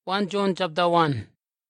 1 John chapter 1.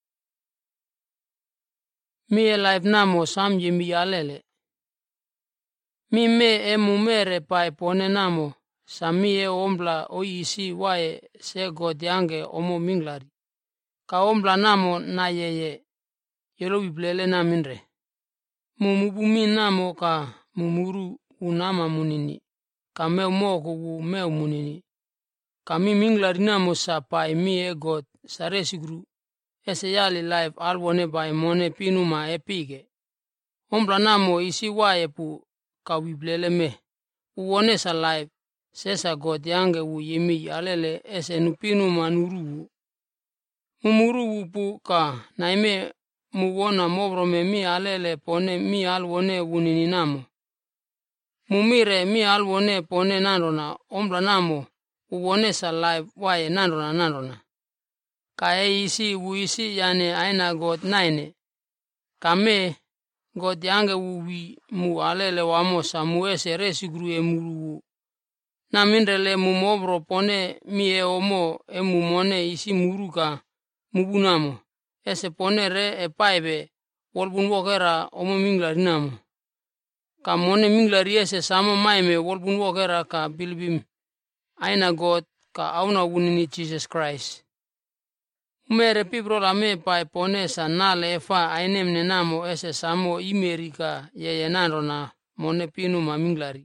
Mi e life namo sam yemi alele. Mi me e mumere pae pone namo. Sa mi e ombla o isi wae se god yange omo minglari. Ka ombla namo na yeye. Yelo biblele naminre. Mumubu mi namo ka mumuru unama munini. Ka meu moko u meu munini. Ka mi minglari namo sa pae mi e god sa resigru. Ese yali life alwone bai mone pinuma epige. Ombla namo isi wae pu ka wiblele me. Uone sa life sesa god yange u yemi alele ese nupinuma nuru. Mumuru pu ka naime muwona mobrome mi alele pone mi alwone unini namo. Mumire mi alwone pone nandona ombla namo uone sa life wae nandona. Ka e isi uisi yane aina god naine. Kame god yange uwi mu alele wamo sa muese resigru e muru. Na mindrele mu mobro pone mi e omo e mu mone isi muru ka mubunamo. Ese pone re e paibe wolbun wokera omo minglari namo. Ka mone minglari ese samo maime wolbun wokera ka bilbim. Aina god ka auna unini Jesus Christ. Umere pibro lame pae pone sa nale efa ainem nenamo ese samo imerika yeye nandona mone pinu maminglari.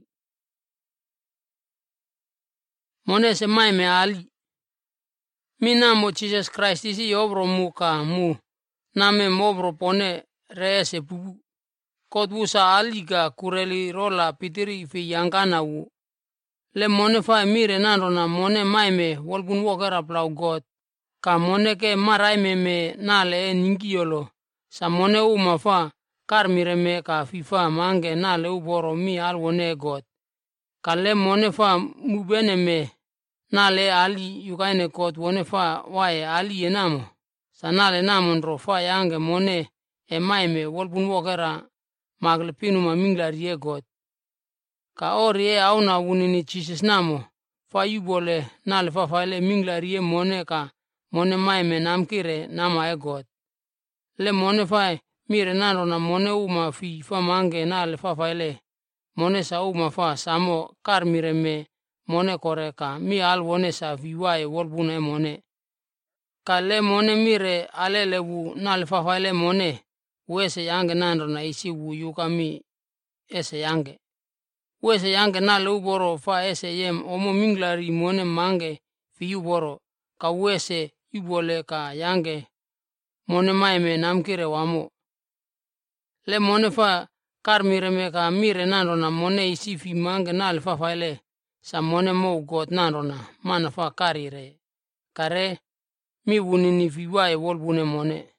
Mone se maime ali. Minamo Jesus Christ isi yobro muka mu. Name mobro pone reese pubu. Kodbusa aliga kureli rola pitiri fi yangana u. Le mone fa mire nandona mone maime wolbun wokera plau god. Ka mone ke marai me nale e ningiyolo. Sa mone u mafa karmire me ka fifa mange nale u boro mi alwone god. Ka le mone fa mubene me nale ali yukaine kot wone fa wae ali ye namo. Sa nale namo nro fa yange mone e maime wolbun wokera magle pinu maminglari ye god. Ka ori e auna unini Jesus namo. Fa yubole nale fa faile minglari ye mone ka mone maime namkire nama e god. Le mone fai mire nandona mone uma fi fa mange nale fa faile. Mone sa uma fa samo karmire me mone koreka mi alwone sa viwae wolbune mone. Ka le mone mire alele wu nale fa faile mone. Uese yange nandona isi wu yuka mi ese yange. Uese yange nale uboro fa ese yem omo minglari mone mange fi uboro. Ka uese ibole ka yange mone maime namkire wamo. Le mone fa karmire me ka mire nandona mone isi fi mange nale fa faile. Sa mone mo god nandona mana fa karire. Kare mi wunini fi wae wolbune mone.